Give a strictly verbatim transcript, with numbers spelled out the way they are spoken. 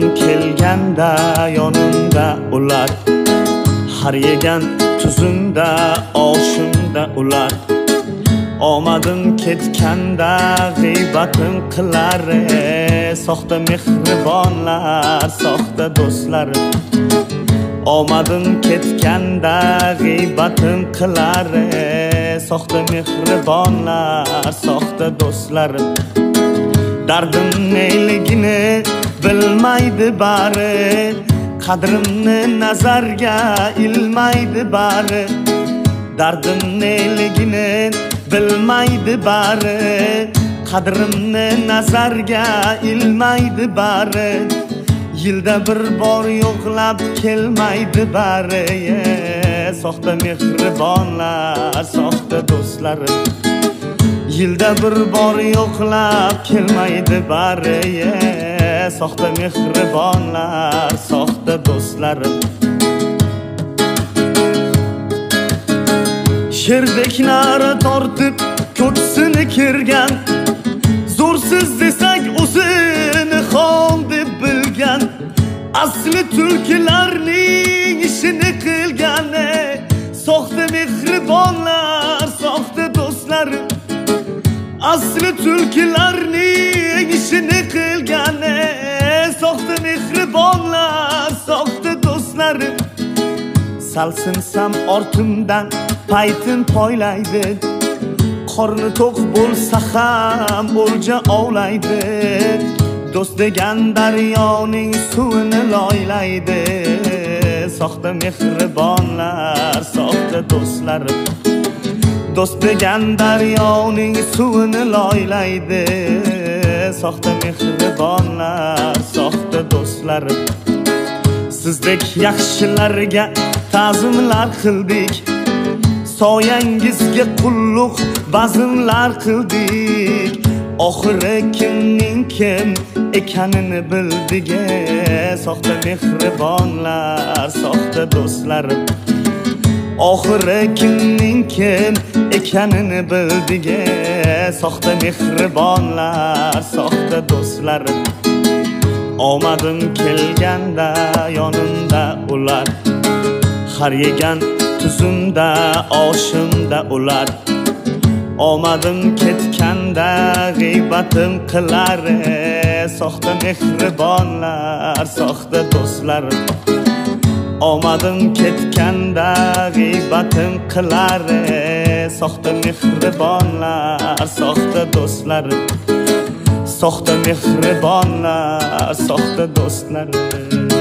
kelganda yonimda ular, har yegan tuzimda oshimda ular. Omadim ketganda g'iybatim qilar, soxta mehribonlar, soxta do'stlar. Omadim ketganda g'iybatim qilar, soxta mehribonlar, soxta do'stlar. Dardim neligini bilmaydi bari, qadrimni nazarga ilmaydi bari. Dardim neligini bilmaydi bari, qadrimni nazarga ilmaydi bari. Yilda bir bor yo'qlab kelmaydi bari, soxta mehribonlar, soxta do'stlar. Yilda bir bor yo'qlab kelmaydi bari, soxta mehribonlar, soxta do'stlar. Sherdek nari tortib ko'ksini kirgan, zo'rsiz desak o'zini xon deb bilgan, asli tulkilarning ishini qilgan, soxta mehribonlar, soxta do'stlar. Asli tulkilarning ishini qilgan, soxta mehribonlar, soxta do'stlar. Salsinsam ortimdan paytin poylaydi, qorni to'q bo'lsa ham o'lja ovlaydi. Do'st degan daryoning suvini loylaydi, soxta mehribonlar, soxta do'stlar. Do'st degan daryoning suvini loylaydi, soxta mehribonlar, soxta do'stlar. Sizdek yaxshilarga ta'zimlar qildik, soyangizga qulluq bazmlar qildik. Oxiri kimning kim ekanini bildik, soxta mehribonlar, soxta do'stlar. Oxiri kimning kim ekanini bildik, soxta mehribonlar, soxta do'stlar. Omadim kelganda yonimda ular, har yegan tuzimda oshimda ular. Omadim ketganda g'iybatim qilar, soxta mehribonlar, soxta do'stlar. Omadim ketganda g'iybatim qilar, soxta mehribonlar, soxta do'stlar. Soxta mehribonlar, soxta do'stlar.